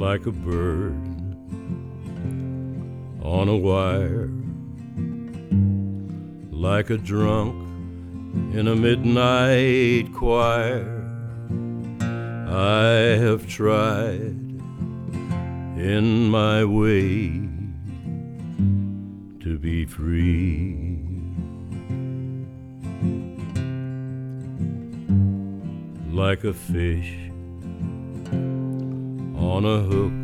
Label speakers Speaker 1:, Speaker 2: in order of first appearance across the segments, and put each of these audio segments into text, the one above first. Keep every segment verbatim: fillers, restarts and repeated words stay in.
Speaker 1: like a bird on a wire, like a drunk in a midnight choir. I have tried in my way to be free. Like a fish on a hook,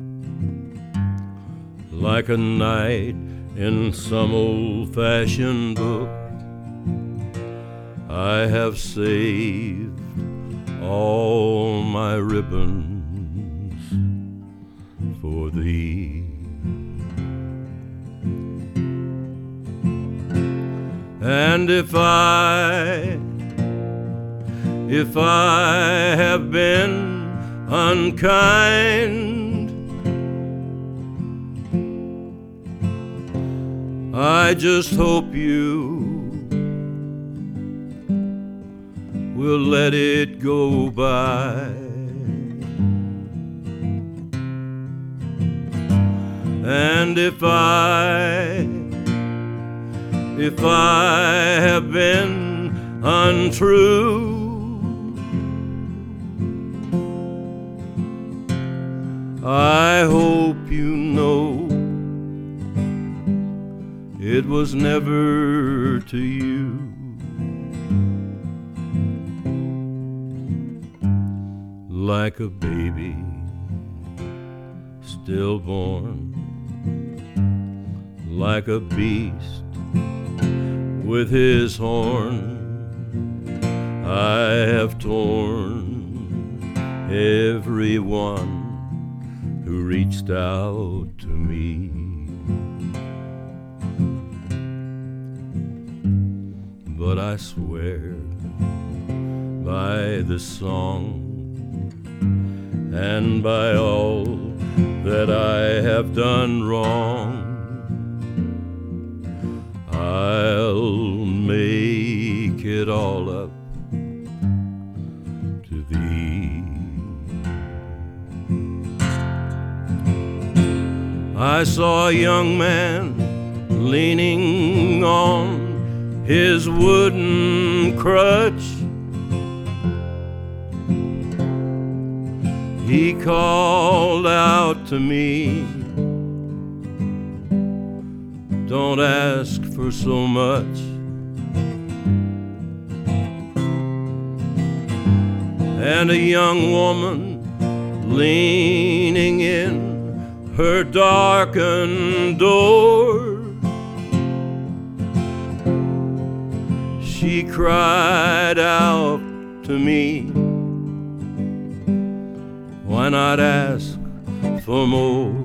Speaker 1: like a knight in some old-fashioned book, I have saved all my ribbons for thee. And if I, if I have been unkind, I just hope you will let it go by. And if I, if I have been untrue, I hope you know it was never to you. Like a baby stillborn, like a beast with his horn, I have torn every one who reached out to me. But I swear by the song and by all that I have done wrong, I'll make it all up to thee. I saw a young man leaning on his wooden crutch. He called out to me, don't ask for so much. And a young woman leaning in her darkened door, she cried out to me, why not ask for more?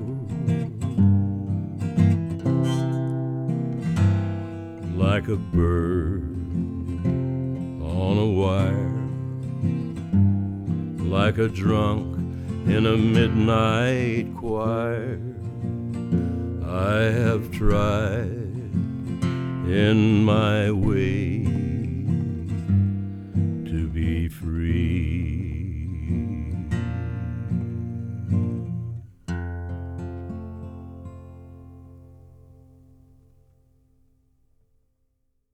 Speaker 1: Like a bird on a wire, like a drunk in a midnight choir, I have tried in my way to be free.